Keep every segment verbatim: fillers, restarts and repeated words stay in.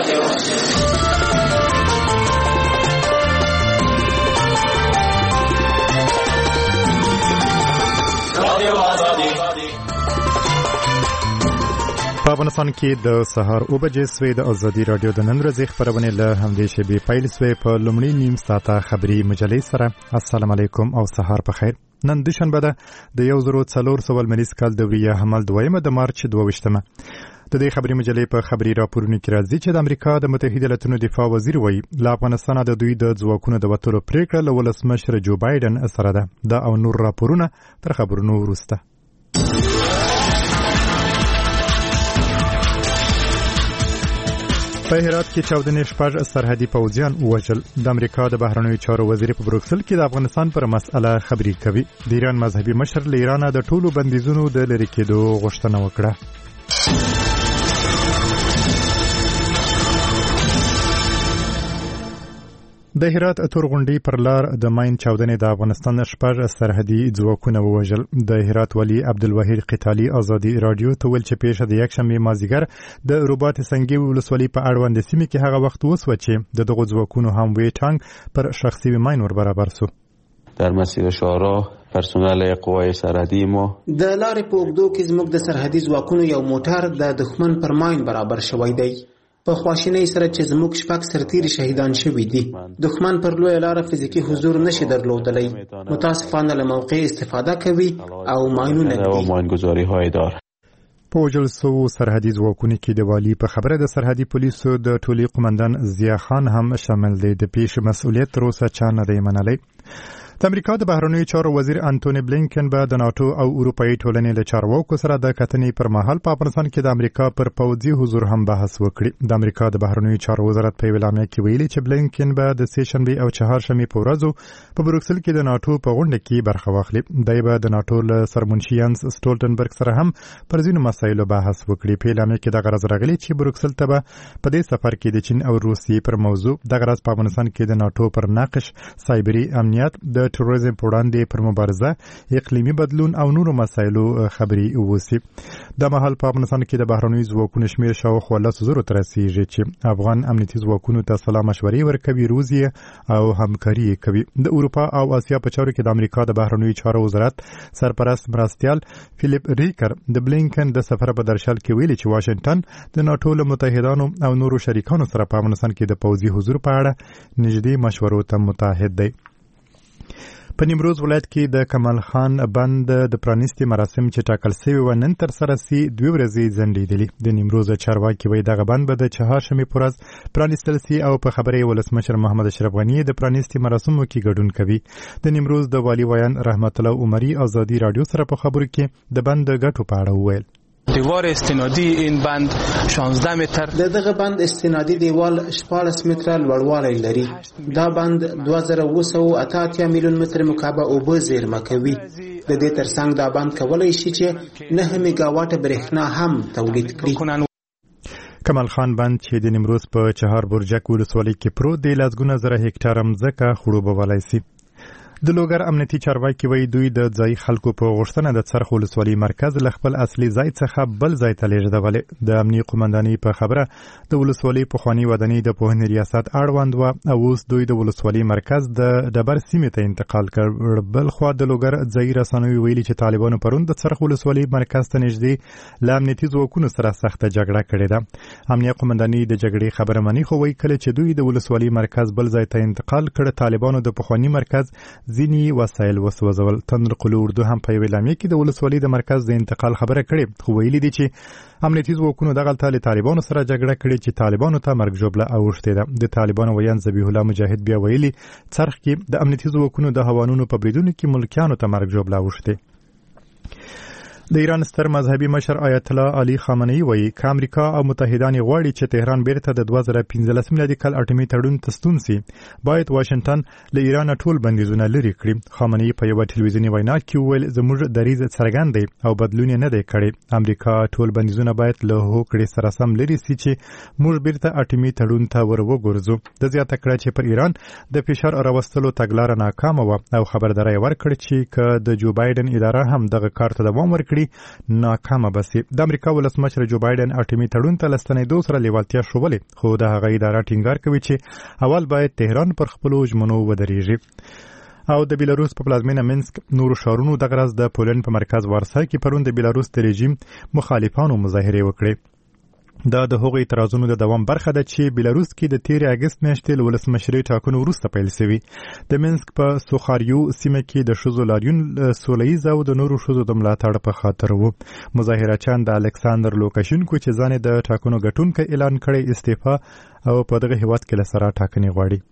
په افغانستان کې د سهار او بجې سوې د ازادي رادیو د نن ورځې خبرونه له همدې شبي پیل سوې په لومړي نیم ساعته خبري مجلې سره. السلام علیکم او سهار په خیر. نن دوشنبه ده د یو زرو څلور سوه لمریز کال د وریه حمل دویمه د مارچ دوه ویشتمه. د دې خبري مجلې په خبري راپورونو کې راځي چې د امریکا د متحده ایالاتونو دفاع وزیر وایي له افغانستان د دوی د ځواکونو د وتلو پریکړه له ولسمشر جو بایدن سره ده. دا او نور راپورونه تر خبرونو وروسته. په هرات کې چاودنې شپږ سرحدي پوځیان ووژل. د امریکا د بهرنیو چارو وزیر په بروکسل کې د افغانستان پر مسأله خبري کوي. د ایران مذهبي مشر له ایران د ټولو بندیزونو د لرې کېدو غوښتنه وکړه. د هرات تورغونډي پر لار د ماین چاودنې د افغانستان شپږ سرحدي ځواکونه ووژل. د هرات والي عبدالوحید قتالي ازادي رادیو ته ویل چې پیښه د یکشنبه مازیګر د رباط سنگي ولسوالۍ په اړوند سیمه کې هغه وخت وسوه چې د دغو ځواکونو هم وی ټانک پر شخصي ماین ور برابر سو. در مسیر شهراه پرسنل قوای سرحدی ما د لارې په اوږدو کې زموږ د سرحدي ځواکونو یو موټر د دښمن پر ماین برابر شوی دی. په خواشینۍ سره چې زموږ شپږ سرتیري شهیدان شوي دي. دښمن پر لویه لاره فزیکي حضور نشي درلودلی. متاسفانه له موقع استفاده کوي او ماینونه ږدي. ماینګذاری‌های داره. په وژل سوو سرحدي ځواکونو کې د والي په خبره د سرحدي پولیسو د ټولي قومندان ضیا خان هم شامل دی. د پیښې مسؤلیت تر اوسه چا نه دی منلی. د امریکا د بهرنیو چارو وزیر انټونی بلینکن به د ناتو او اروپאי ټولنې له چارواکو سره د کتنې پر مهال په افغانستان کې د امریکا پر پوځي حضور هم بحث وکړي. د امریکا د بهرنیو چارو وزارت په اعلامیه کې ویلي چې بلینکن به د سه شنبه او چهارشنبه په ورځو په بروکسل کې د ناتو په غونډه کې برخه واخلي. دی به د ناتو له سرمنشي یانس سټولټنبرګ سره هم پر ځینو مسایلو بحث وکړي. په اعلامیه کې د غرض راغلي چې بروکسل ته به په دې سفر کې د چین او روسیې پر موضوع د غرض په افغانستان کې د ناتو پر ناقش سایبري امنیت د تروریزم په وړاندې پر مبارزه اقلیمي بدلون او نورو مسایلو خبري ووسی. د مهال په افغانستان کې د بهرنیو ځواکونو شمیر شاوخوا لس زرو ته رسیږي چې افغان امنیتي ځواکونو ته سلا مشورې ورکوي، روزي او همکاري کوي. د اروپا او اسیا په چارو کې د امریکا د بهرنیو چارو وزارت سرپرست مرستیال فلیپ ریکر د بلینکن د سفر په درشل کې ویلي چې واشنگټن د ناتو له متحدانو او نورو شریکانو سره په افغانستان کې د پوځي حضور په اړه نږدې مشورو ته متحد دی. په نیمروز ولایت کې د کمال خان بند د پرانیستي مراسم چې ټاکل شوي و نن تر سره سي دوه ورځې ځنډېدلي. د نیمروز چارواکي وایي دغه بند به د چهارشنبې په ورځ پرانیستل سي او په خبرې ولسمشر محمد اشرف غني د پرانیستي مراسمو کې ګډون کوي. د نیمروز د والي ویان رحمت الله عمري ازادي رادیو سره په خبرو کې د بند ګټو په اړه وویل. دیوار استنادی این بند شانزده متر د دغه بند استنادي دیوال شپاړس متره لوړوالی لري. دا بند دوه زره اوه سوه اته اتیا میلیون متر مکعب اوبه زیرمه کوي. د دې ترڅنګ دا بند کولی شي چې نه میګاواټه برېښنا هم تولید کړي. کمال خان بند چې د نیمروز په چهار برجک ولسوالۍ کې پروت دی لسګونه زره هکټاره مځکه خړوبولی سي. د لوګر امنیتي چارواکي وایي دوی د ځای خلکو په غوښتنه د څرخ ولسوالۍ مرکز له خپل اصلي ځای څخه بل ځای ته لیږدولې. د امنیي قومندانۍ په خبره د ولسوالۍ پخواني ودانۍ د پوهنې ریاست اړوند وه او اوس دوی د ولسوالۍ مرکز د ډبر سیمې ته انتقال کړ. بل خوا د لوګر ځایي رسنیو ویلي چې طالبانو پرون د څرخ ولسوالۍ مرکز ته نږدې له امنیتي ځواکونو سره سخته جګړه کړې ده. امنیه قومندانۍ د جګړې خبره مني خو وایي کله چې دوی د ولسوالۍ مرکز بل ځای ته انتقال کړ طالبانو د پخواني مرکز ځینی وسایل وسوځول. تنقل اردو هم په اعلامیه کې د ولسوالۍ د مرکز د انتقال خبره کړې خو ویلي دي چې امنیتي ځواکونو دغلته له طالبانو سره جګړه کړې چې طالبانو ته مرګ ژوبله اوښتې ده. د طالبانو ویان ذبیح الله مجاهد بیا ویلي څرخ کې د امنیتي ځواکونو د هوانونو په بریدونو کې ملکیانو ته مرګ ژوبله اوښتې. د ایران ستر مذهبي مشر آیت الله علي خامنه‌ای وایي که امریکا او متحدان غواړي چې تهران بیرته د دوه زره پنځلس میلادي کال اټومي تړون ته ستون سي باید واشنگټن له ایران ټول بندیزونه لرې کړي. خامنه‌ای په یوه ټلویزیوني وینا کې وویل زموږ دریځ څرګند دی او بدلون یې نه دی کړی. امریکا ټول بندیزونه باید له هوکړې سره سم لرې سي چې موږ بیرته اټومي تړون ته ور وګرځو. د زیاته کړه چې پر ایران د فشار راوستلو تګلاره ناکامه وه او خبرداری ورکړ چې که د جو بایدن اداره هم دغه کار ته دوام ورکړي غواړي ناکامه بسي. د امریکا ولسمشر جو بایدن اټومي تړون ته لستنېدو سره لیوالتیا ښودلې، خو د هغه اداره ټینګار کوي چې اول باید تهران پر خپلو ژمنو ودرېږي. او د بیلاروس په پلازمینه منسک نورو ښارونو دغه ورځ د پولند په مرکز وارسا کې پرون د بیلاروس د رژیم مخالفانو مظاهرې وکړې. دا د هغو اعتراضونو د دوام برخه ده چې بیلاروس کې د تیرې اګست میاشتې له ولسمشرۍ ټاکنو وروسته پیل شوي. د منسک په سوخاریو سیمه کې د ښځو لاریون سوله ییز او د نورو ښځو د ملاتړ په خاطر وو. مظاهرچیان د الکساندر لوکاشینکو چې ځان یې د ټاکنو ګټونکی اعلان کړی استعفا او په دغه هیواد کې له سره ټاکنې غواړي.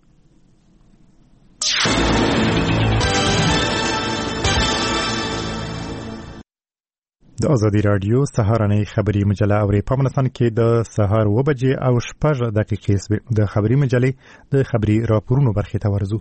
د ازادي راډیو سهارنۍ خبري مجله اوري. په افغانستان کې د سهار اوه بجې او شپږ دقیقې سوې. د خبري مجلې د خبري راپورونو برخې ته ورځو.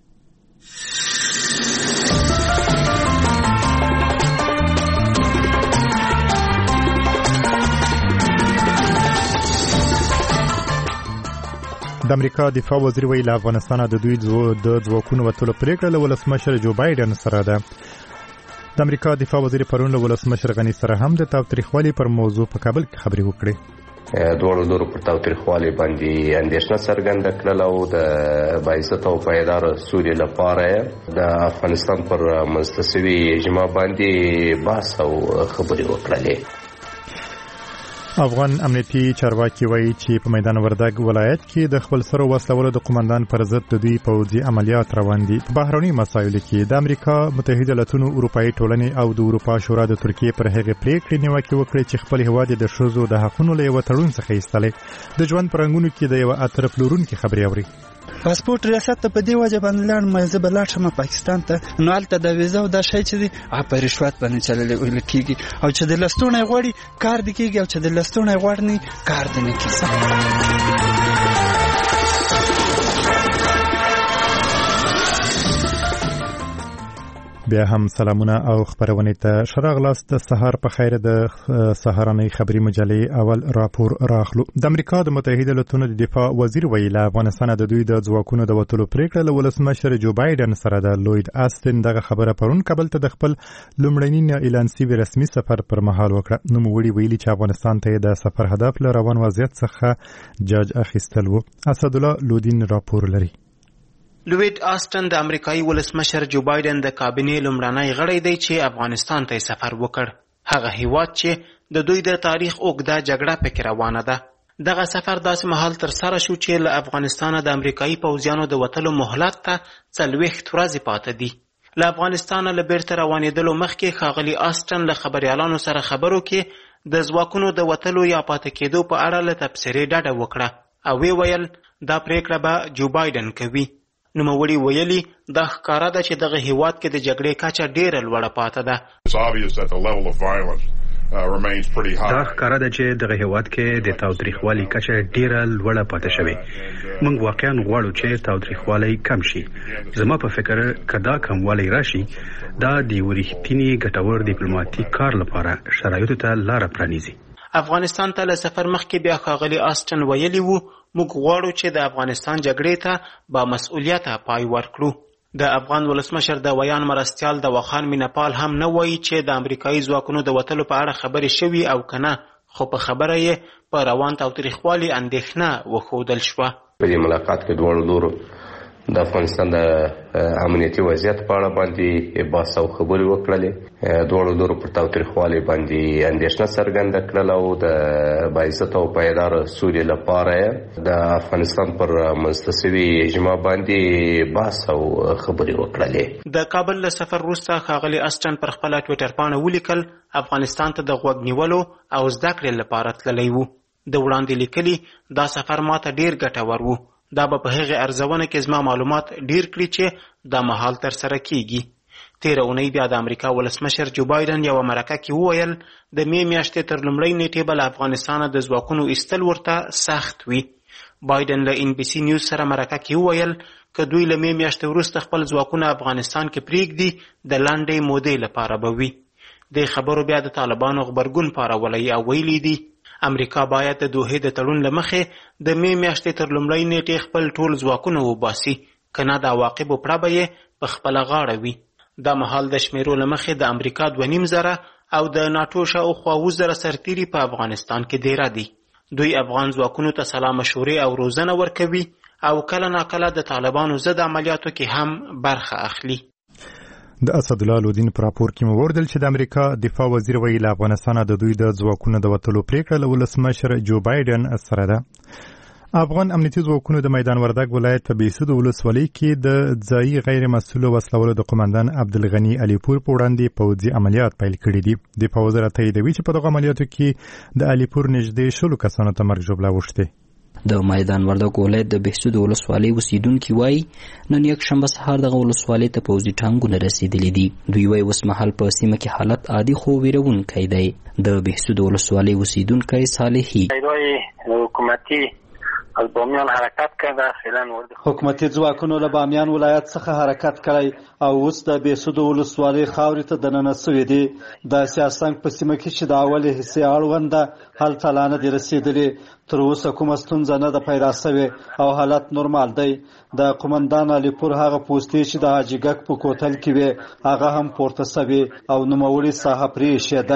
د امریکا دفاع وزیر ویلي له افغانستانه د دوی د ځواکونو وتلو پرېکړه له ولسمشر جو بایدن سره ده. د امریکا دفاع وزیر پرون له ولسمشر غني سره هم د تاوتریخوالي پر موضوع په کابل کې خبرې وکړې. دواړو لورو پر تاوتریخوالي باندې اندېښنه څرګنده کړله او د باعث او پایدار سولې لپاره د افغانستان پر منځته شوي اجماع باندې بحث او خبرې وکړلې. افغان امنیتي چارواکي وایي چې په میدان وردګ ولایت کې د خپل سرو وسلولو د قومندان پر ضد د دوی پوځي عملیات روان دي. په بهرني مسایلو کې د امریکا متحده ایالاتونو اروپایي ټولنې او د اروپا شورا د ترکیې پر هغې پریکړې نیوکې وکړې چې خپل هیواد د ښځو د حقونو له یوه تړون څخه ایستلی. د ژوند په رنګونو کې د یوه اتر پلورونکي خبرې اوري. پاسپورت ریاست ته په دې وجه باندې لاړم چې زه به لاړ شم پاکستان ته، نو هلته د ویزا او دا شی چې دی هغه په رشوت باندې چللی ویل کېږي، او چې د لستوڼی غواړي کار دې کېږي او چې د لستوڼی غواړي نه کار دې نه کېږي. بیا هم سلامونه او خبرونه ته شراغلاست. سهار په خیر. د سهارنۍ خبري مجلې اول راپور راخلو. د امریکا د متحده ایالاتونو د دفاع وزیر ویلي افغانستان د دوی د ځواکونو د وتلو پریکړه له ولسمشر جو بایدن سره د لوید آستن دغه خبره پرون کابل ته د خپل لومړني اعلان شوي رسمي سفر پر مهال وکړه. نوموړي ویلي چې افغانستان ته د سفر هدف له روان وضعیت څخه جاج اخیستل و. اسدالله لودین راپور لري. لوید آستن د امریکایي ولسمشر جو بایدن د کابینې لومړنی غړی دی چې افغانستان ته سفر وکړ. هغه هیواد چې د دوی د تاریخ اوږده جګړه پکې روانه ده. دغه سفر داسې مهال تر سره شو چې له افغانستانه د امریکایي پوځیانو د وتلو مهلت ته څلوېښت ورځې پاته دي. له افغانستانه له بیرته روانېدلو مخکې ښاغلي آستن له خبریالانو سره خبرو کې د ځواکونو د وتلو یا پاته کېدو په اړه له تبصرې ډډه وکړه او وی ویل دا پریکړه به جو بایدن کوي. نوموړي ویلي دا ښکاره ده چې دغه هیواد کې د جګړې کچه ډېره لوړه پاته ده. دا ښکاره ده چې دغه هیواد کې د تاوتریخوالي کچه ډېره لوړه پاتې شوې. موږ واقعا غواړو چې تاوتریخوالی کم شي. زما په فکر که دا کموالی راشي دا د یو رښتیني ګټور ډیپلوماتیک کار لپاره شرایطو ته لاره پرانیزي. افغانستان ته له سفر مخکې بیا ښاغلي آستن ویلي وو موږ غواړو چې د افغانستان جګړې ته با مسؤلیته پای ورکړو. د افغان ولسمشر د ویان مرستیال د وخان مینپال هم نه وایي چې د امریکایي ځواکونو د وتلو په اړه خبرې شوي او کنه، خو په خبره یې په روان تاوتریخوالي اندېښنه وښودل شوه. په دې ملاقات کې دواړو لورو د افغانستان د امنیتي وضعیت په اړه باندې بحث او خبرې وکړلې. دواړو لورو پر تاوتریخوالي باندې اندېښنه څرګنده کړله او د باعث او پایدار سولې لپاره د افغانستان پر منځته شوي اجماع باندې بحث او خبرې وکړلې. د کابل له سفر وروسته ښاغلي آستن پر خپله ټویټر پاڼه ولیکل افغانستان ته د غوږ نیولو او زده کړې لپاره تللی و. د وړاندې لیکلي دا سفر ماته ډېر ګټور و. دا به په هغې ارزونه کې زما معلومات ډیر کړي چې دا مهال تر سره کیږي. تیره اونۍ بیا د امریکا ولسمشر جو بایدن یوه مرکه کې وویل د مې میاشتې تر لومړۍ نیټې به له افغانستانه د ځواکونو ایستل ورته سخت وي. بایدن له ان بي سي نیوز سره مرکه کې وویل که دوی له مې میاشتې وروسته خپل ځواکونه افغانستان کې پرېږدي د لنډې مودې لپاره به وي. دې خبرو بیا د طالبانو غبرګون پارولی او ویلي دي امریکا باید د دوحې د تړون له مخې د مې میاشتې تر لومړۍ نیټې خپل ټول ځواکونه وباسي، که نه د عواقبو پړه به یې په خپله غاړه وي. دا مهال د شمیرو له مخې د امریکا دوه نیم زره او د ناتو شاوخوا اووه زره سرتیري په افغانستان کې دیره دي. دوی افغان ځواکونو ته سلا مشورې او روزنه ورکوي او کله ناکله د طالبانو ضد عملیاتو کې هم برخه اخلي. د اسدالله لودین په راپور کې مو وردل چې د امریکا دفاع وزیر ویلي له افغانستانه د دوی د ځواکونو د وتلو پریکړه له ولسمشر جو بایډن سره ده. افغان امنیتي ځواکونو د میدان وردګ ولایت په بیسود ولسوالۍ کې د ځایي غیر مسؤل وسلوالو د قومندان عبدالغني علیپور په وړاندې پوځي عملیات پیل کړي دي. دفاع وزارت تاییدوي چې په دغه عملیاتو کې د علیپور نږدې شلو کسانو ته مرګ ژوبله اوښتې. د میدان وردګ ولایت د بهسود ولسوالۍ اوسیدونکي وایي نن یکشنبه سهار دغه ولسوالۍ ته پوځي ټانګونه رسېدلي دي. دوی وایي اوس مهال په سیمه کې حالت عادي خو ویرونکی دی. د بهسود ولسوالۍ اوسیدونکی صالحي حکومتي از بامیان حرکت کرده فعلا حکومتي ځواکونو له بامیان ولایت څخه حرکت کړی او اوس د بهسود ولسوالۍ خاورې ته دننه سوي دي. د سیاسنګ په سیمه کې چې د اولې حصې اړونده هلته لا نه دي رسېدلي. تر اوسه کومه ستونزه نه ده پیدا سوې او حالت نورمال دی. د قومندان علیپور هغه پوستې چې د حاجي ګک په کوتل کې وې هغه هم پورته سوې او نوموړې ساحه پرېښې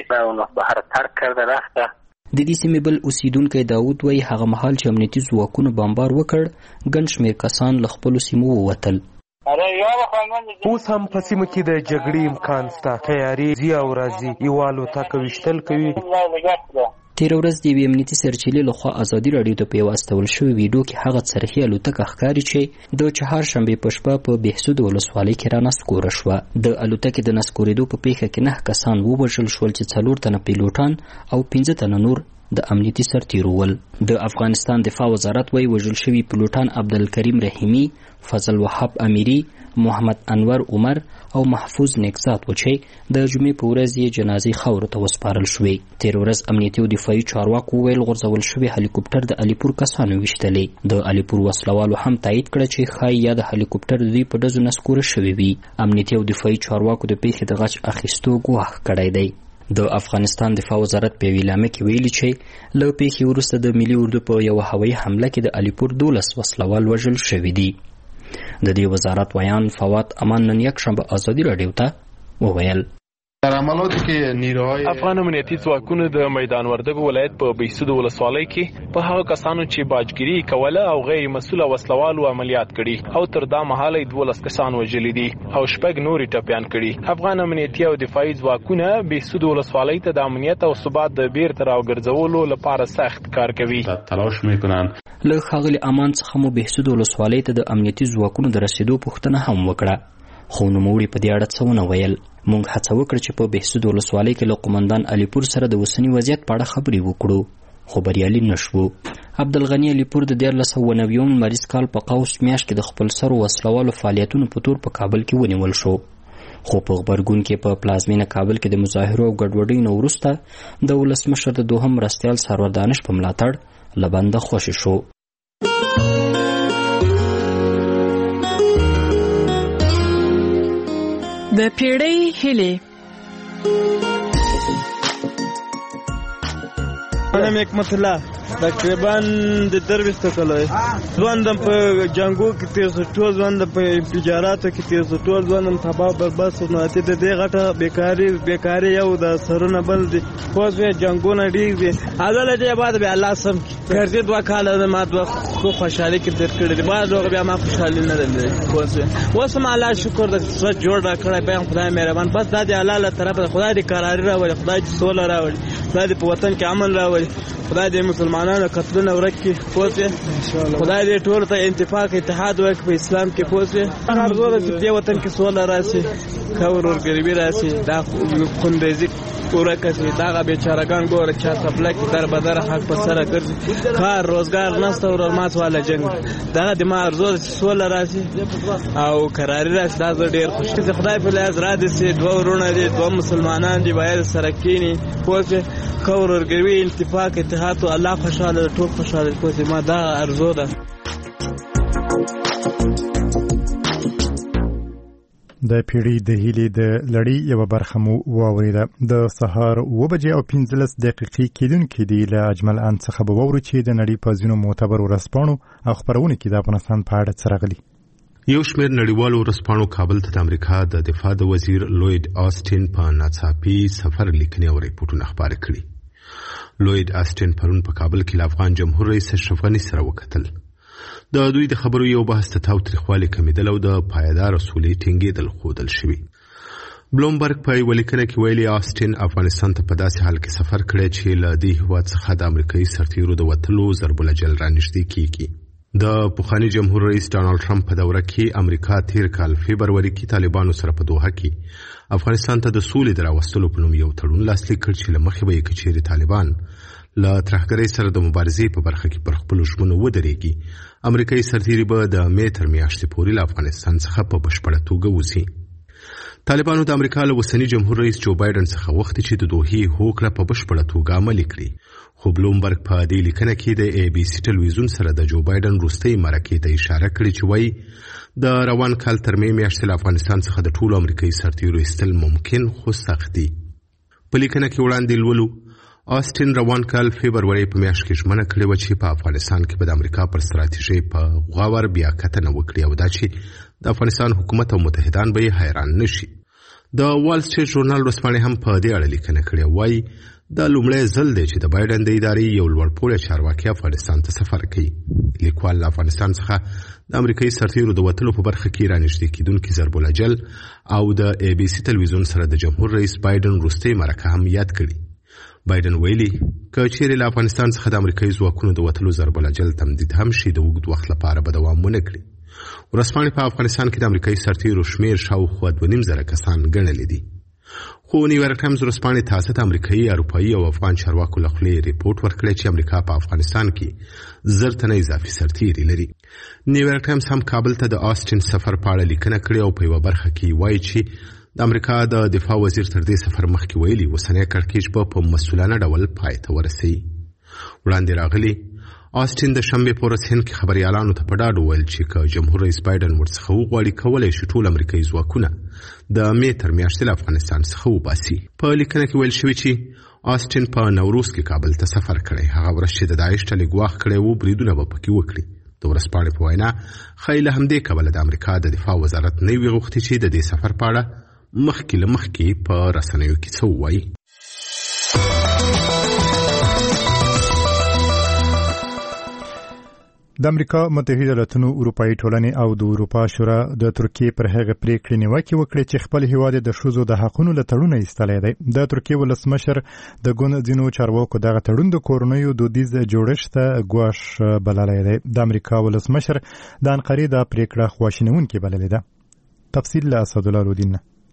ده. د دې سیمې بل اوسیدونکی داود وایي هغه مهال چې امنیتي ځواکونو بمبار وکړ ګڼ شمېر کسان له خپلو سیمو ووتل. اوس هم په سیمه کې د جګړې امکان شته. تیارې ځي او راځي. یو الوتکه ویشتل کوي. تېره ورځ د یوې امنیتي سرچینې لخوا ازادي راډیو ته په یوه استول شوې ویډیو کې هغه څرخي الوتکه ښکاري چې د چهارشنبې په شپه په بهسود ولسوالۍ کې رانسکوره شوه. د الوتکې د نسکورېدو په پیښه کې نه کسان ووژل شول چې څلور تنه پیلوټان او پنځه تنه نور د امنیتي سرتیرو ول. د افغانستان دفاع وزارت وایي وژل شوي پیلوټان عبدالکریم رحیمي، فضل وهاب امیري، محمد انور عمر او محفوظ نیکزاد و چې د جمعې په ورځ یې جنازې خاورو ته وسپارل شوې. تېره ورځ امنیتي او دفاعي چارواکو وویل غورځول شوي هلیکوپټر د علیپور کسانو ویشتلې. د علیپور وسلوالو هم تایید کړه چې ښایي یا د هلیکوپټر د دوی په ډزو نسکوره شوي وي. امنیتي او دفاعي چارواکو د پیښې د غچ اخیستو ګواښ کړی دی. د افغانستان دفاع وزارت په یوې اعلامیه کې ویلي چې له پیښې وروسته د ملي اردو په یوه هوایي حمله کې د علیپور دولس وسلوال وژل شوي دي. د دې وزارت ویان فواد امان نن یکشنبه ازادي راډیو ته وویل در عملیاتو کې نیروهای افغان امنیتي ځواکونو د میدان وردګ ولایت په بهسود ولسوالۍ کې په هغه کسانو چې باجګیري کوله او غیر مسؤله وسلوالو عملیات کړي او تر دا مهاله دولس کسان وژلي دي او شپږ نورې ټپیان کړي. افغان امنیتي او دفاعي ځواکونه بهسود ولسوالۍ ته د امنیت او ثبات د بیرته راوګرځولو لپاره سخت کار کوي. تلاش میکنن. له ښاغلي امان څخه مو بهسود ولسوالۍ ته د امنیتي ځواکونو د رسیدو پوښتنه هم وکړه خو نوموړي په دې اړه څه ونه ویل. موږ هڅه وکړه چې په بهسود ولسوالۍ کې له قومندان علیپور سره د اوسني وضعیت په اړه خبرې وکړو خو بریالي نه شوو. عبدالغني علیپور د دیارلس سوه نوي لمریز کال په قوس میاشت کې د خپل سرو وسلوالو فعالیتونو په تور په کابل کې ونیول شو خو په غبرګون کې په پلازمینه کابل کې د مظاهرو او ګډوډۍ نه وروسته د ولسمشر د دوهم مرستیال سرور دانش په ملاتړ له بنده خوشې شو. د پیړۍ هیلې. منم حکمت الله تقریبا د درویشت کلوی ځوانم په جنگو کې تیر شو، ټول ځوان په انفجاراتو کې تیر شو، ټول ځوانم تباہ برباد شو. نو ته د دې غټه بیکاری بیکاری یو د سرونه بل دي خو ځې جنگونه ډیر دي. اول دې بعد به الله سم ګرځي دوه کاله ما دوه خو خوشحالي کې تیر کړی دی. بعد هغه بیا ما خوشحالي نه لري خو ځې وسم الله شکر د څه جوړ را کړی به خدای مهربان. بس د الله له طرفه خدای دې قرار راوړي، خدای دې سول راوړي، خدای دې په وطن کې امن راوړي، خدای دې مسلمانانو قتلونه ورکړي، پوه خدای دې ټول ته اتفاق اتحاد وکړي په اسلام کې. پوه هر ډول چې دې وطن کې سوله راشي، کور ورګریبي راشي، دا خوندېزي ورکه شي. دغه بیچارهګان ګوره چا سپله کې در بدر حق په سره ګرځي، کار روزګار نشته، ورمات والا جنګ. دغه د ما ارزو چې سوله راشي او قراري راشي. دا زه ډېر خوشحال یم. خدای په لاس را دې سي دوه ورونه دي، دوه مسلمانان دي، باید سره کینی پوه کور ورګروي اتفاق اتحاد او الله خوشاله ټول خوشاله. پوه ما دا ارزو ده. د پیړۍ د هیلې د لړۍ یوه برخه مو واورېده. د سهار اوه بجې او پنځلس دقیقې کېدونکې دي. له اجمل ان څخه به واورو چې د نړۍ په ځینو معتبرو ورځپاڼو او خپرونو کې د افغانستان په اړه څه راغلي. یو شمېر نړیوالو ورځپاڼو کابل ته د امریکا د دفاع د وزیر لوید آسټین په ناڅاپي سفر لیکنې او ریپورټونه خپاره کړي. لوید آسټین پرون په کابل کې له افغان جمهور رئیس اشرف غني سره وکتل. د دوی د خبرو یو بحث ته تاوتریخوالي کمیدل او د پایدار سولې ټینګېدل ښودل شوي. بلومبرګ په یوه لیکنه کې ویلي آسټین افغانستان ته په داسې حال کې سفر کړی چې له دې هېواد څخه د امریکایي سرتیرو د وتلو ضرب الجل رانږدې کیږي. د پخواني جمهور رئیس ډانالډ ټرمپ په دوره کې امریکا تیر کال فبروري کې طالبانو سره په دوحه کې افغانستان ته د سولې د راوستلو په نوم یو تړون لاسلیک کړ چې له مخې به یې که چیرې طالبان له ترهګرۍ سره د مبارزې په برخه کې پر خپلو ژمنو ودرېږي، امریکایي سرتیري به د مې تر میاشتې پورې له افغانستان څخه په بشپړه توګه وځي. طالبانو د امریکا له اوسني جمهور رئیس جو بایدن څخه غوښتي چې د دوحې هوکړه په بشپړه توګه عملي کړي، خو بلومبرګ په دې لیکنه کې د ای بي سي ټلویزیون سره د جو بایدن وروستۍ مرکې ته اشاره کړې چې وایي د روان کال تر مې میاشتې له افغانستان څخه د ټولو امریکایي سرتیرو ایستل ممکن خو سخت دي. په لیکنه کې وړاندې لولو آسټین روان کال فبروري په میاشت کې ژمنه کړې وه چې په افغانستان کې به د امریکا پر ستراتیژۍ په غور بیا کتنه وکړي او دا چې د افغانستان حکومت او متحدان به یې حیران نشي. د وال سټریټ ژورنال ورځپاڼې هم په دې اړه لیکنه کړې، وایي دا لومړی ځل دی چې د بایدن د ادارې یو لوړپوړی چارواکي افغانستان ته سفر کوي. لیکوال له افغانستان څخه د امریکایي سرتیرو د وتلو په برخه کې رانږدې کیدونکي ضرب الجل او د ای بي سي ټلویزیون سره د جمهور رئیس بایدن وروستۍ مرکه هم یاد کړي. بایدن ویلي که چیرې له افغانستان څخه د امریکایي ځواکونو د وتلو ضرب الجل تمدید هم شي د اوږد وخت لپاره به دوام ونه کړي. ورځپاڼې په افغانستان کې د امریکایي سرتیرو شمېر شاوخوا دوه نیم زره کسان ګڼلي دي. خو نیویارک ټایمز ورځپاڼې تاسو ته امریکایي، اروپایي او افغان چارواکو له خولې ریپورټ ورکړی چې امریکا په افغانستان کې زر تنه اضافي سرتیري لري. نیویارک ټایمز هم کابل ته د آسټین سفر په اړه لیکنه کړې او په یوه برخه کې وایي چې د امریکا د دفاع وزیر تر دې سفر مخکې ویلي اوسنی کړکېچ به په مسؤلانه ډول پای ته ورسوي. وړاندې راغلي آسټین د شنبې په ورځ هند کې خبریالانو ته په ډاډ وویل چې که جمهور رئیس بایدن ورڅخه وغواړي کولی شي ټول امریکایي ځواکونه د مې تر میاشتې له افغانستان څخه وباسي. په لیکنه کې ویل شوي چې آسټین په نوروز کې کابل ته سفر کړی، هغه ورځ چې د داعش ډلې ګواښ کړی و بریدونه به پکې وکړي. د ورځپاڼې په وینا ښایي له همدې کبله د امریکا د دفاع وزارت نه وي غوښتي چې د دې سفر په اړه مخکې له مخکې په رسنیو کې څه ووایي. د امریکا متحده ایالاتونو اروپایي ټولنې او د اروپا شورا د ترکیې پر هغه پریکړې نیوکې وکړې چې خپل هیواد د ښځو د حقونو له تړونه ایستلی دی. د ترکیې ولسمشر د ګوند ځینو چارواکو دغه تړون د کورنیو دودیز جوړښت ته ګواښ بللی دی. د امریکا ولسمشر د انقرې دا پریکړه خواشینونکې بللې ده. تفصیل له اسدالله الدین.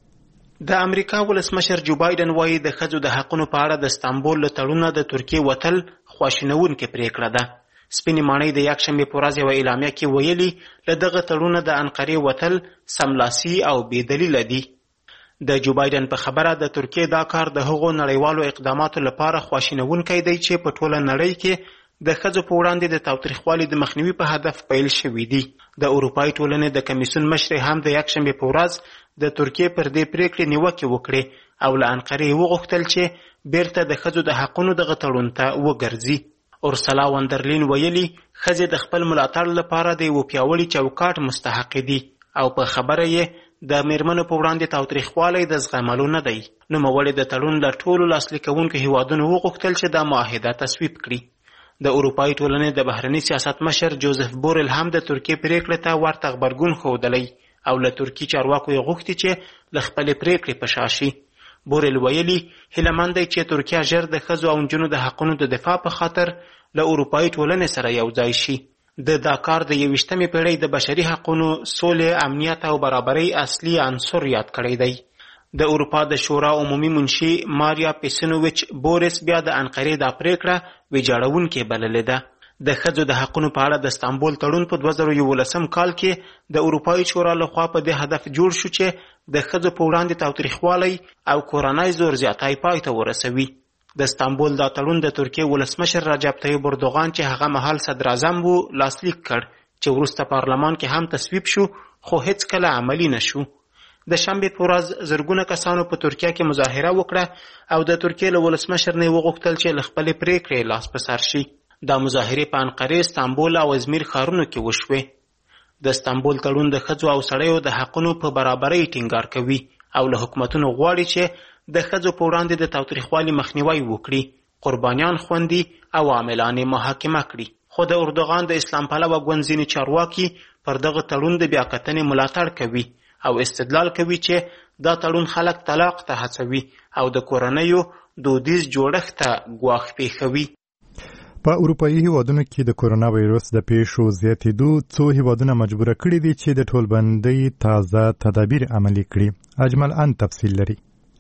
د امریکا ولسمشر جو بایدن وایي د ښځو د حقونو په اړه د استانبول له تړونه د ترکیې وتل خواشینونکې پریکړه ده. سپینې ماڼۍ د یکشنبې په ورځ یوه اعلامیه کې ویلي له دغه تړونه د انقرې وتل سملاسي او بې دلیله دي. د جو بایدن په خبره د ترکیې دا کار د هغو نړیوالو اقداماتو لپاره خواشینونکی دی چې په ټوله نړۍ کې د ښځو په وړاندې د تاوتریخوالي د مخنیوي په هدف پیل شوي دي. د اروپایي ټولنې د کمیسیون مشرې هم د یکشنبې په ورځ د ترکیې پر دې پریکړې نیوکې وکړې او له انقرې وغوښتل چې بیرته د ښځو د حقونو دغه تړون ته وګرځي. اورسلا وندرلین ویلي ښځې د خپل ملاتړ لپاره د یو پیاوړي چوکاټ مستحق دي او په خبره یې د میرمنو په وړاندې تاوتریخوالی د زغملو نه دی. نوموړي د تړون له ټولو لاسلیک کوونکو هیوادونو وغوښتل چې دا معاهده تصویب کړي. د اروپایي ټولنې د بهرني سیاست مشر جوزف بورل هم د ترکیې پریکړې ته ورته غبرګون ښودلی او له ترکي چارواکو یې غوښتي چې له خپلې پریکړې په شا شي. بورل ویلي هیلهمند دی چې ترکیه ژر د ښځو او نجونو د حقونو د دفاع په خاطر له اروپایي ټولنې سره یو ځای شي. د دا کار د یویشتمې پیړۍ د بشري حقونو، سولې، امنیت او برابرۍ اصلي عنصر یاد کړی دی. د اروپا د شورا عمومي منشي ماریا پیسنوویچ بوریس بیا د انقرې دا پریکړه ویجاړونکې بللې ده. د ښځو د حقونو په اړه د استانبول تړون په دوه زره یولسم کال کې د اروپایي شورا لخوا په دې هدف جوړ شو چې د ښځو په وړاندې تاوتریخوالی او کورنی زور زیاتی پای ته ورسوي. د استانبول دا تړون د ترکیې ولسمشر رجب طیب اردوغان چې هغه مهال صدراعظم و لاسلیک کړ چې وروسته پارلمان کې هم تصویب شو خو هیڅ کله عملي نشو. د شنبې په ورځ زرګونه کسانو په ترکیه کې مظاهره وکړه او د ترکیې له ولسمشر نه وغوښتل چې له خپلې پریکړې لاس په سر شي. دا مظاهرې په انقرې، استانبول او ازمیر ښارونو کې وشوې. د استانبول تړون د ښځو او سړیو د حقونو په برابرۍ ټینګار کوي او له حکومتونو غواړي چې د ښځو په وړاندې د تاوتریخوالي مخنیوی وکړي، قربانیان خوندي او عاملان یې محاکمه کړي. خو د اردوغان د اسلام پلوه ګوند ځینې چارواکي پر دغه تړون د بیاکتنې ملاتړ کوي او استدلال کوي چې دا تړون خلک طلاق ته هڅوي او د کورنیو دودیز جوړښت ته ګواښ پیښوي. په اروپایي هیوادونو کې د کورونا وایرس د پیښو زیاتېدو څو هیوادونه مجبوره کړي دي چې د ټولبندۍ تازه تدابیر عملي کړي. اجمل ان تفصیل لري.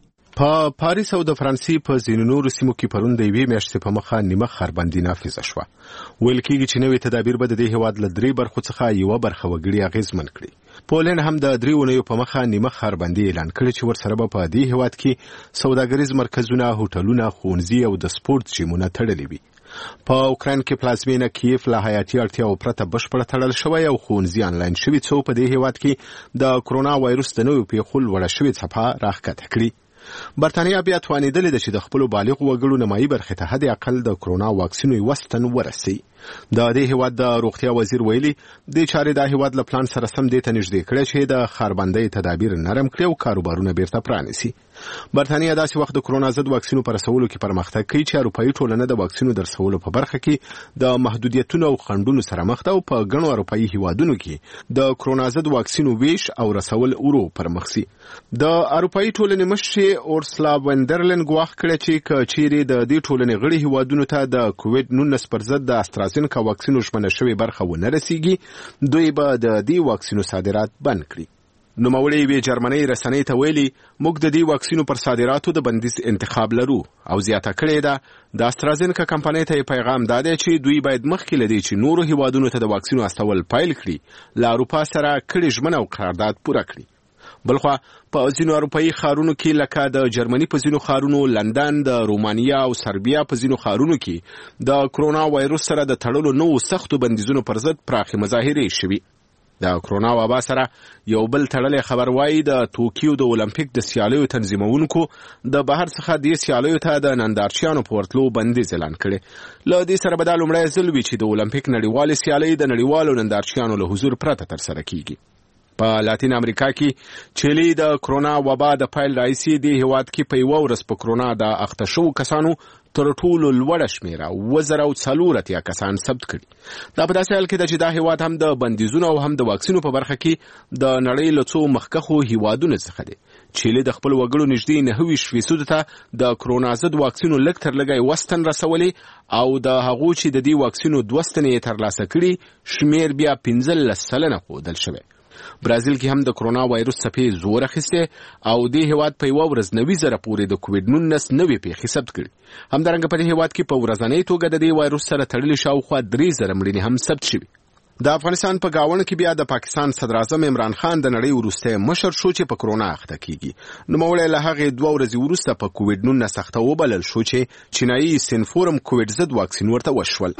په پاریس او د فرانسې په ځینو نورو سیمو کې پرون د یوې میاشتې په مخه نیمه خربندي نافذه شوه. ویل کېږي چې نوې تدابیر به د دې هیواد له درې برخو څخه یوه برخه وګړي اغېزمن کړي. پولینډ هم د درې اونیو په مخه نیمه خربندي اعلان کړې چې ورسره به په دې هیواد کې سوداګریز مرکزونه، هوټلونه، ښوونځي او د سپورت جیمونه تړلي وي. په اوکراین کې پلازمینه کیف له حیاتي اړتیاو پرته بشپړه تړل شوی او ښوونځي آنلاین شوي، څو په دې هیواد کې د کرونا وایرس د نویو پیښو لوړه شوې څپه راښکته کړي. برتانیا بیا توانېدلې ده چې د خپلو بالغو وګړو نیمایي برخې ته حد اقل د کرونا واکسینو یوه ستن ورسوي. د دې هیواد د روغتیا وزیر ویلي دې چارې د هیواد له پلان سره سم دې ته نږدې کړی چې د خربندۍ تدابیر نرم کړي او کاروبارونه بیرته پرانیسي. برتانیا داسې وخت د کرونا ضد واکسینو په رسولو کې پرمختګ کوي چې اروپایي ټولنه د واکسینو د رسولو په برخه کې د محدودیتونو او خنډونو سره مخ ده او په ګڼو اروپایي هیوادونو کې د کرونا ضد واکسینو ویش او رسول ورو پرمخ سي. د اروپایي ټولنې مشر اورسلا وندرلن ګواښ کړی چې که چیرې د دې ټولنې غړي هیوادونو ته د کووډ نولس پر ضد د استرازینکا واکسینو ژمنه شوې برخه ونه رسیږي، دوی به د دې واکسینو صادرات بند کړي. نوموړې یوې جرمنۍ رسنۍ ته ویلي موږ د دې واکسینو پر صادراتو د بندیز انتخاب لرو او زیاته کړې ده د استرازینکا کمپنۍ ته پیغام دا دی چې دوی باید مخکې له دې چې نورو هیوادونو ته د واکسینو استول پیل کړي له اروپا سره کړي ژمنه او قرارداد پوره کړي. بلخوا په ځینو اروپایي ښارونو کې لکه د جرمني په ځینو ښارونو، لندن، د رومانیا او سربیا په ځینو ښارونو کې د کرونا وایرس سره د تړلو نوو سختو بندیزونو پر ضد پراخې مظاهرې شوي. د کرونا وبا سره یو بل تړلی خبر وایي د توکیو د اولمپیک د سیالیو تنظیمونکو د بهر څخه دې سیالیو ته د نندارچیانو په ورتلو بندیز اعلان کړی. له دې سره به دا لومړی ځل وي چې د اولمپیک نړیوالې سیالۍ د نړیوالو نندارچیانو له حضور پرته ترسره کیږي. په لاتین امریکا کې چیلي د کرونا وبا د پیل راهیسې دې هیواد کې په یوه ورځ په کرونا د اخته شوو کسانو تر ټولو لوړه شمیره اووه زره او څلور اتیا کسان ثبت کړي. دا په داسې حال کې ده چې دا هیواد هم د بندیزونو او هم د واکسینو په برخه کې د نړۍ له څو مخکښو هیوادونو څخه دی. چیلي د خپل وګړو نږدې نهه ویشت فیصدو ته د کرونا ضد واکسینو لږ تر لږه یوه ستن رسولې او د هغو چې د دې واکسینو دوه ستنې یې ترلاسه کړي شمیر بیا پنځلس سلنه ښودل شوی. برازیل کې هم د کرونا وایرس څپې زور اخیسته او دې هیواد په یوه ورځ نوي زره پورې د کووډ نولس نوې پیښې ثبت کړي. همدارنګه په دې هیواد کې په ورځنۍ توګه د دې وایرس سره تړلي شاوخوا درې زره مړینې هم ثبت شوي. د افغانستان په گاونډ کې بیا د پاکستان صدر اعظم عمران خان د نړۍ وروستی مشر شو چې په کرونا اخته کیږي. نوموړی له هغې دوه ورځې وروسته په کووډ نولس اخته وبلل شو چې چینایي سینفورم کووډ ضد واکسین ورته وشول.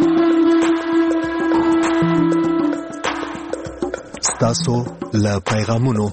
ستاسو له پیغامونو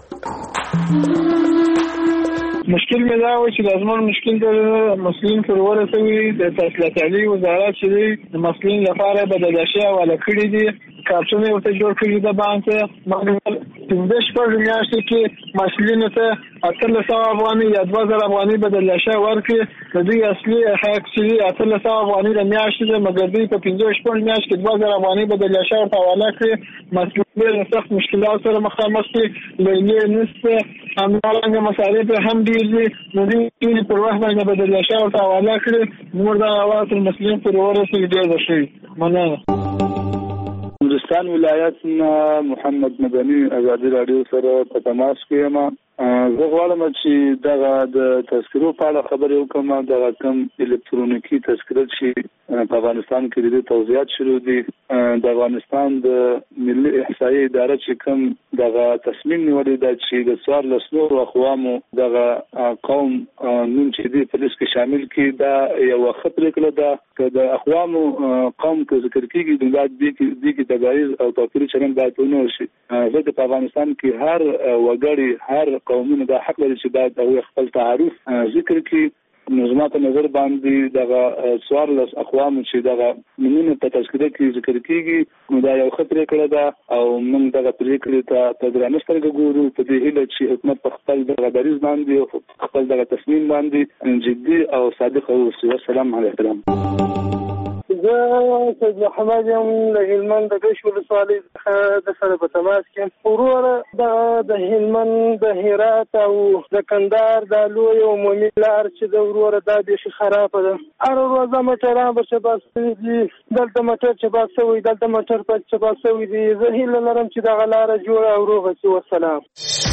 مشکل مې دا و چې لازمون مشکل د مسلین پر ورسوي د تحصیلات عالی وزارت چې دی د مسلین لپاره بدلشي حواله کړي دي، کارتونه ورته جوړ کړي د بانک مګر پنځه شپږ میاشتې کې مسلینو ته اتلس سوه افغانۍ یا دوه زره افغانۍ بدلشي ورکړي. د دوی اصلي حق چې اتلس سوه افغانۍ د میاشتې ده مګر دوی په پنځه شپږ میاشت کې دوه زره افغانۍ بدلشي ورته حواله کړي. مسلین ډېر سخت مشکلات سره مخامخ دي، لیلې نشته، همدارنګه مصارف هم ډېر دي. نو دوی پر وخت باندې بدلشي ورته حواله کړي. موږ د هوات المسلمین پر ورسوي ډېر ښه شوي. مننه. نورستان ولایت نه محمد مدني ازادي راډیو سره په تماس کې یم. زه غواړم چې دغه د تذکرو په اړه خبرې وکړم. دغه کوم الکترونیکي تذکره چې په افغانستان کې د دې توضیحات شروع دي. د افغانستان د ملي احصایې اداره چې کوم دغه تصمیم نیولی ده چې د څوارلس نورو اقوامو دغه قوم نوم چې دی په لیست کې شامل کړي، دا یوه ښه پرېکړه ده. که د اقوامو قوم که ذکر کېږي نو باید دې کې تبعیض او توپیري چلند باید ونه وشي. ځکه په افغانستان کې هر وګړی، هر قومونه دا حق لري چې باید هغوی خپل تعارف ذکر کړي نو زما په نظر باندې دغه څوارلس اقوام چې دغه نمونه په تذکره کې ذکر کیږي نو دا یو خطر کړه دا او موږ دغه پریکړې ته په درنه سترګه ګورو په دې هیله چې حکومت په خپل دغه دریځ باندې خپل دغه تصمیم باندې جدي او صادق اوسي. والسلام علیکم. زه سید محمد یم له هلمند د ګش ولسوالۍ څخه د سره په تماس کې. وروره د هلمند د هرات او د کندهار د لوی عمومي لار چې د وروره دا بیخي خرابه ده. هره ورځ موټران به چپاس دي، دلته موټر چپاس شوی، دلته موټر په چپاس شوی دي. زه هیله لرم چې دغه لاره جوړه او روغه شي. والسلام.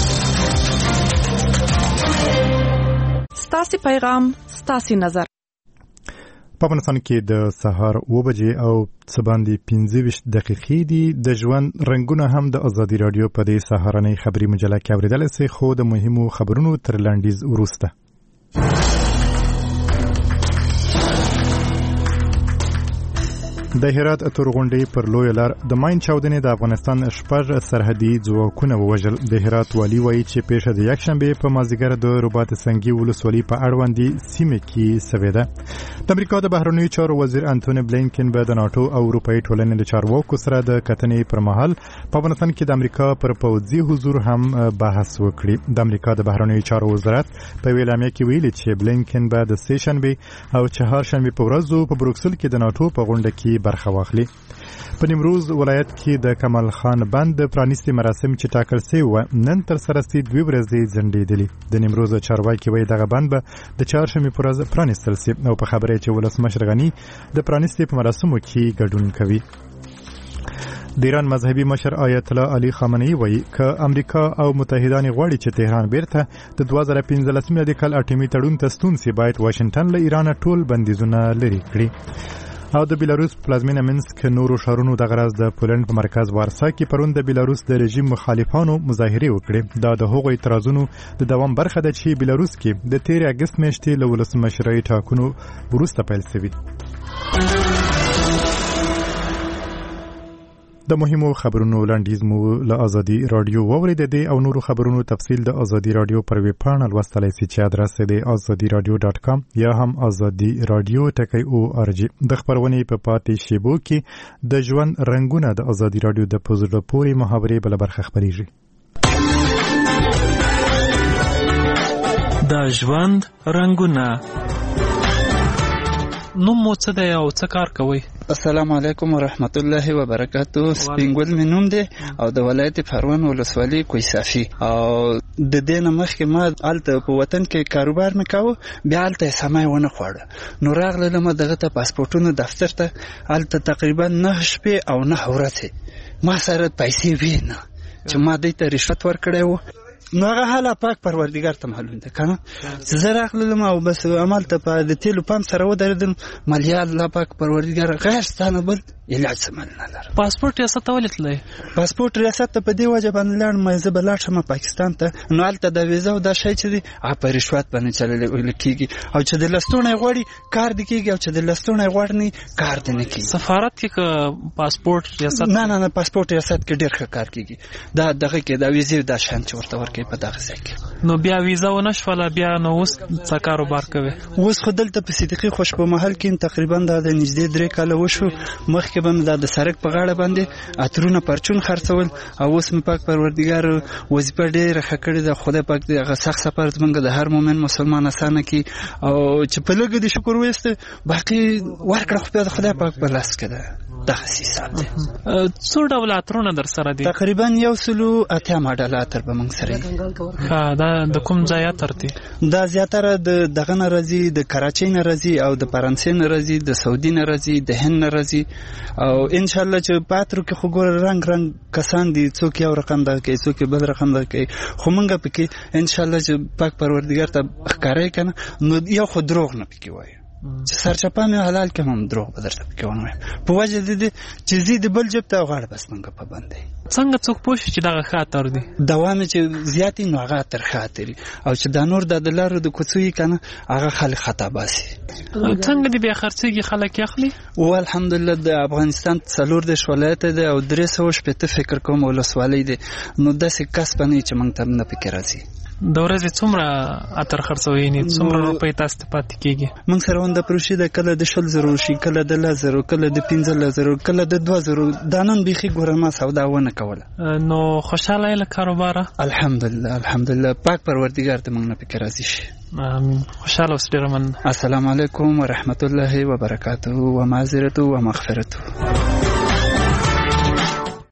ستاسې پیغام ستاسې نظر. په افغانستان کې د سهار اوه بجې او څه باندې پنځه ویشت دقیقې دي. د ژوند رنګونه هم د ازادي راډیو په دې سهارنۍ خبري مجله کې اورېدلی سئ، خو د مهمو خبرونو تر لنډیز وروسته. د هرات تورغونډۍ پر لویه لار د ماین چاودنې د افغانستان شپږ سرحدي ځواکونه ووژل. د هرات والي وایي چې پیښه د یکشنبې په مازدیګر د رباط سنگي ولسوالۍ په اړوندې سیمې کې سوې ده. د امریکا د بهرنیو چارو وزیر انټوني بلینکن به د ناټو او اروپایي ټولنې د چارواکو سره د کتنې پر مهال په افغانستان کې د امریکا پر پوځي حضور هم بحث وکړي. د امریکا د بهرنیو چارو وزارت په یوه اعلامیه کې ویلي چې بلینکن به د سې شنبې او چهارشنبې په ورځو په بروکسل کې د ناټو په غونډه کې برخه واخلي. په نیمروز ولایت کې د کمال خان بند د پرانیستي مراسم چې ټاکل شوي وو نن ترسره شوي دوې ورځې ځنډېدلي. د نیمروز چارواکي وایي دغه بند به د چهارشنبې په ورځ پرانیستل شي او په خبره یې چې ولسمشر غني د پرانیستي په مراسمو کې ګډون کوي. د ایران مذهبي مشر آیت الله علي خامنه‌ای وایي که امریکا او متحدان غواړي چې تهران بیرته د دوه زره پنځلس میلادي کال اټومي تړون ته ستون شي باید واشنګټن له ایران ټول بندیزونه لرې کړي. او د بیلاروس پلازمینه منسک نورو ښارونو د غرض د پولند په مرکز وارسا کې پرون د بیلاروس د رژیم مخالفانو مظاهرې وکړې. دا د هغو اعتراضونو د دوام برخه ده چې بیلاروس کې د تیر اګست میاشتې له ولسمشرۍ ټاکنو وروسته پیل شوي. د مهمو خبرونو لنډیز مو له ازادي رادیو واورید. دي او نورو خبرونو تفصیل د ازادي رادیو پر ویب پاڼه لوستلای شئ چې ادرس یې ازادي رادیو ډاټ کام یا هم ازادي رادیو ټکی او ار جی. د خبرونې په پاتې شیبو کې د ژوند رنګونه د ازادي رادیو د پوزډ پوري محاورې بل برخه خبريږي. د ژوند رنګونه. نو مو څه دی او څه کار کوئ؟ السلام علیکم ورحمت الله وبرکاتو. سپینګل مې نوم دی او د ولایت پروان ولسوالۍ کویسافي. او د دې نه مخکې ما هلته په وطن کې کاروبار مې کاوه، بیا هلته سمای ونه خوړه. نو راغلم دغه ته پاسپورټونو دفتر ته، هلته تقریبا نه شپې او نه ورځې ما سره پیسې وې نه چې ما دوی ته رشوت ورکړی و. نو هغه حالا پاک پروردګار ته معلوم ده کنه چې زه راغلم او بس عمل ته په د تیلو پمپ سره ودرېدم. مالیه الله پاک پروردګار غیر ستانه بل علاج سمل نه لرم. پاسپورت ریاست ته ولې تللی؟ پاسپورت ریاست ته په دې وجه باندې لاړم زه به لاړ شم پاکستان ته. نو هلته د ویزا او دا شی چې دی هغه په رشوت باندې چللی ویل کېږي او چې د لستوڼی غواړي کار دې کېږي او چې د لستوڼی غواړي نه کار دې نه کېږي. سفارت کې که پاسپورت ریاست نه نه نه پاسپورت ریاست کې ډېر ښه کار کېږي. دا دغه کې دا ویزې دا شیان چې ورته ورکوي په دغه ځای کې. نو بیا ویزا ونه شوله بیا نو اوس څه کاروبار کوي؟ اوس خو دلته په صدیقي خوش په محل کې تقریبا دا د نږدې درې کاله وشو. مخکې به مې دا د سړک په غاړه باندې اترونه پرچون خرڅول او اوس مې پاک پروردګار وظیفه ډېره ښه کړې ده. خدای پاک دې هغه سخت سفر زموږ د هر مؤمن مسلمان اسانه کړي او چې په لږ دې شکر وایسته باقي ورکړه خو بیا د خدای پاک په لاس کې ده. دغسې حساب دی. څو ډوله عطرونه در سره دي؟ تقریبا یو سلو اتیا ماډل عطر به موږ سره دي. دا د کوم ځای عطر دی؟ دا زیاتره د دغه نه راځي، د کراچۍ نه راځي او د فرانسې نه راځي، د سعودي نه راځي، د هند نه راځي. او انشاءالله چې په عطرو کې خو ګوره رنګ رنګ کسان دي، څوک یو رقم دغه کوي، څوک بل رقم دغه کوي. خو موږ پکې انشاءالله چې پاک پروردګار ته ښکاره کنه نو یو خو دروغ نه پکې وایي چې سرچپه مې حلال کې هم دروغ به درته پکې ونه وایم په وجه د دې چې زه د بل جب ته غاړه بس موږ پابند دی. څنګه څوک پوه شي چې دغه ښه عطر دی؟ دوا مې چې زیات وي نو هغه عطر ښه عطر وي او چې دا نور د لارو د کوڅو یې که نه هغه خلک خطا باسي. څنګه دې بیا خرڅېږي خلک یې اخلي؟ او الحمدلله د افغانستان څلور دېرش ولایته دی او درې سوه شپېته فکر کوم ولسوالۍ دی. نو داسې کس به نه وي چې موږ ته نه پکې راځي. د ورځې څومره اتر خرڅوي نه څومره روپۍ تاسو ته پاتې کیږي؟ موږ سره ونده پروشي د کله د شل زرو شي کله د لس زرو کله د پنځه زرو کله د دوه زرو دا نن بیخي ګوره ما سودا ونه کوله. نو خوشاله یې له کاروباره؟ الحمدلله الحمدلله پاک پروردګار ته موږ نه پکې راضي شي. امين. خوشاله اوسئ ډېر مننه. السلام علیکم ورحمت الله وبرکاته ومعذرته ومغفرته.